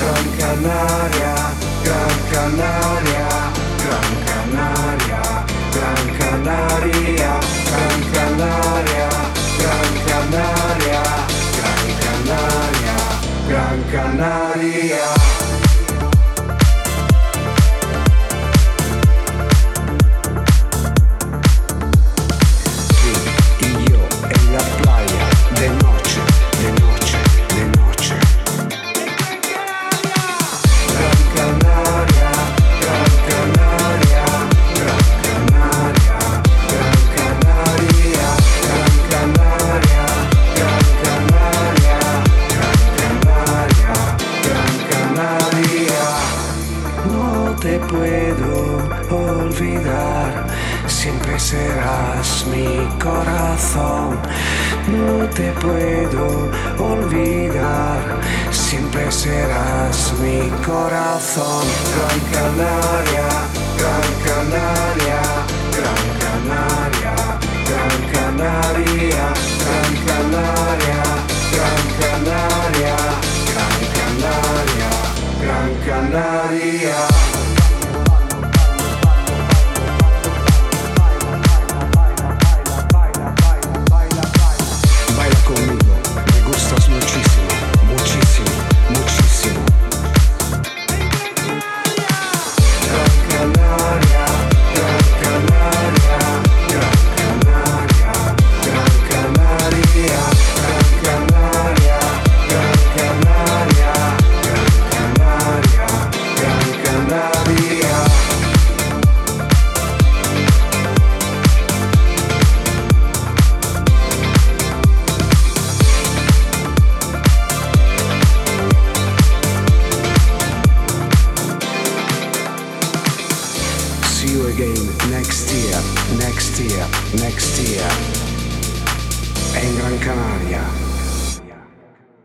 Gran Canaria, Gran Canaria, Gran Canaria, Gran Canaria, Gran Canaria, Gran Canaria, Gran Canaria, Gran Canaria. Te puedo olvidar, siempre serás mi corazón. No te puedo olvidar, siempre serás mi corazón. Gran Canaria, Gran Canaria, Gran Canaria, Gran Canaria, Gran Canaria, Gran Canaria, Gran Canaria, Gran Canaria. See you again next year, next year, next year. En Gran Canaria.